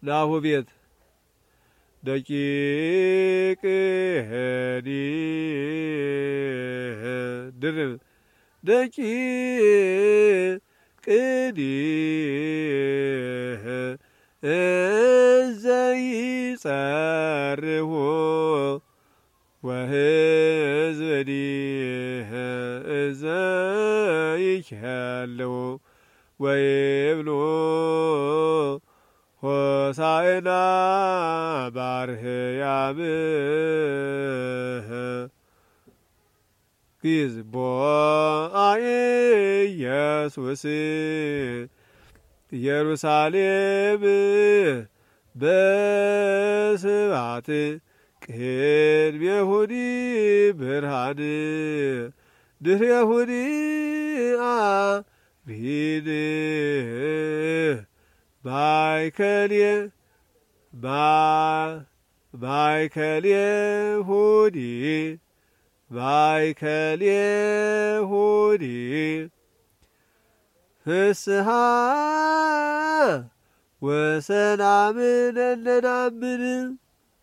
ናሁ ቤት ደቂቅ ሄዲ ድርብ ደቂቅ ዘይጸርሁ ወሕዝብዲህ ዘይኬልው ወይብሉ ሆሳዕና ባርህያምህ ግዝ ቦአየ ኢየሱስ ኢየሩሳሌም በስብሐት ቅድሜሁኒ ብርሃን ድኅሬሁኒ አብይን ባይከሌሁኒ ፍስሐ ወሰላም ለነናምን